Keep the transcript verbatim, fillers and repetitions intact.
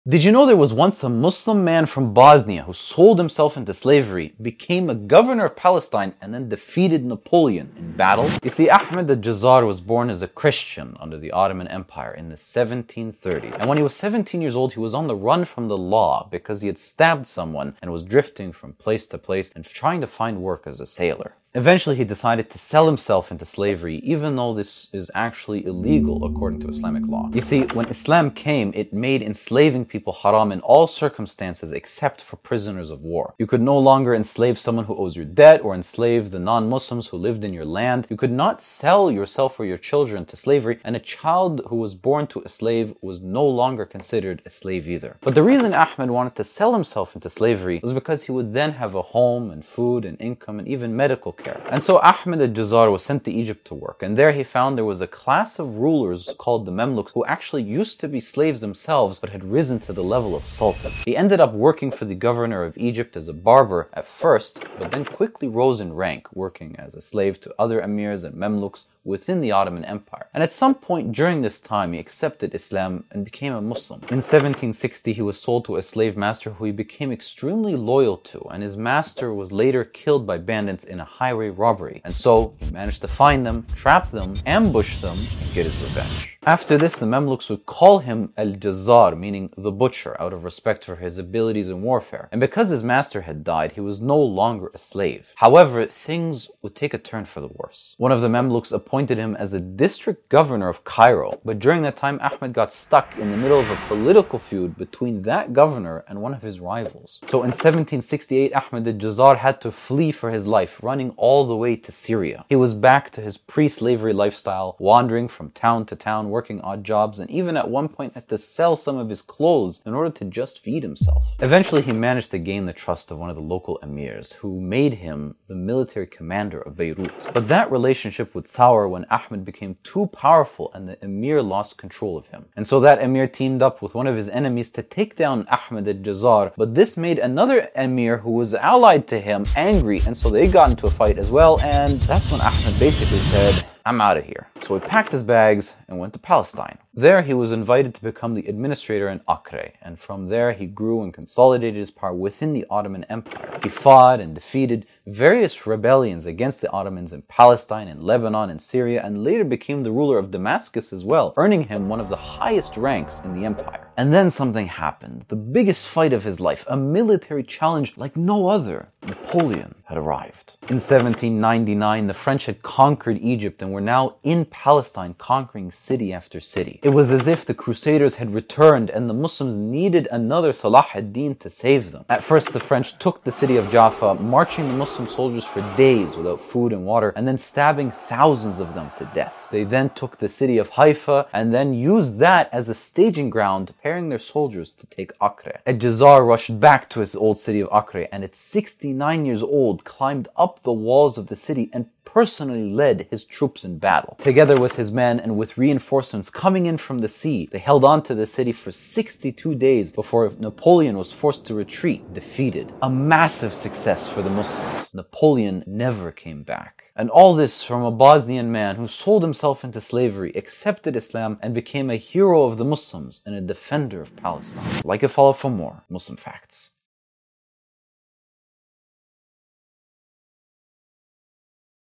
Did you know there was once a Muslim man from Bosnia who sold himself into slavery, became a governor of Palestine, and then defeated Napoleon in battle? You see, Ahmed al-Jazar was born as a Christian under the Ottoman Empire in the seventeen thirties. And when he was seventeen years old, he was on the run from the law because he had stabbed someone and was drifting from place to place and trying to find work as a sailor. Eventually, he decided to sell himself into slavery, even though this is actually illegal according to Islamic law. You see, when Islam came, it made enslaving people haram in all circumstances except for prisoners of war. You could no longer enslave someone who owes you debt or enslave the non-Muslims who lived in your land. You could not sell yourself or your children to slavery, and a child who was born to a slave was no longer considered a slave either. But the reason Ahmed wanted to sell himself into slavery was because he would then have a home and food and income and even medical care. And so Ahmed al-Jazar was sent to Egypt to work, and there he found there was a class of rulers called the Mamluks who actually used to be slaves themselves but had risen to the level of sultan. He ended up working for the governor of Egypt as a barber at first, but then quickly rose in rank, working as a slave to other emirs and Mamluks within the Ottoman Empire. And at some point during this time, he accepted Islam and became a Muslim. In seventeen sixty, he was sold to a slave master who he became extremely loyal to, and his master was later killed by bandits in a highway robbery. And so he managed to find them, trap them, ambush them, and get his revenge. After this, the Mamluks would call him Al-Jazar, meaning the butcher, out of respect for his abilities in warfare. And because his master had died, he was no longer a slave. However, things would take a turn for the worse. One of the Mamluks appointed him as a district governor of Cairo, but during that time, Ahmed got stuck in the middle of a political feud between that governor and one of his rivals. So in seventeen sixty-eight, Ahmed al-Jazar had to flee for his life, running all the way to Syria. He was back to his pre-slavery lifestyle, wandering from town to town, working odd jobs, and even at one point had to sell some of his clothes in order to just feed himself. Eventually, he managed to gain the trust of one of the local emirs, who made him the military commander of Beirut. But that relationship would sour when Ahmed became too powerful and the emir lost control of him. And so that emir teamed up with one of his enemies to take down Ahmed al-Jazar, but this made another emir who was allied to him angry, and so they got into a fight as well, and that's when Ahmed basically said, "I'm out of here." So he packed his bags and went to Palestine. There he was invited to become the administrator in Acre, and from there he grew and consolidated his power within the Ottoman Empire. He fought and defeated various rebellions against the Ottomans in Palestine, in Lebanon, and Syria, and later became the ruler of Damascus as well, earning him one of the highest ranks in the empire. And then something happened. The biggest fight of his life, a military challenge like no other. Napoleon had arrived. In seventeen ninety-nine, the French had conquered Egypt and were now in Palestine, conquering city after city. It was as if the Crusaders had returned and the Muslims needed another Salah ad-Din to save them. At first, the French took the city of Jaffa, marching the Muslim soldiers for days without food and water, and then stabbing thousands of them to death. They then took the city of Haifa and then used that as a staging ground, preparing their soldiers to take Acre. Al-Jazar rushed back to his old city of Acre, and at sixty-nine years old, climbed up the walls of the city and personally led his troops in battle. Together with his men and with reinforcements coming in from the sea, they held on to the city for sixty-two days before Napoleon was forced to retreat, defeated. A massive success for the Muslims. Napoleon never came back. And all this from a Bosnian man who sold himself into slavery, accepted Islam, and became a hero of the Muslims and a defender of Palestine. Like and follow for more Muslim Facts.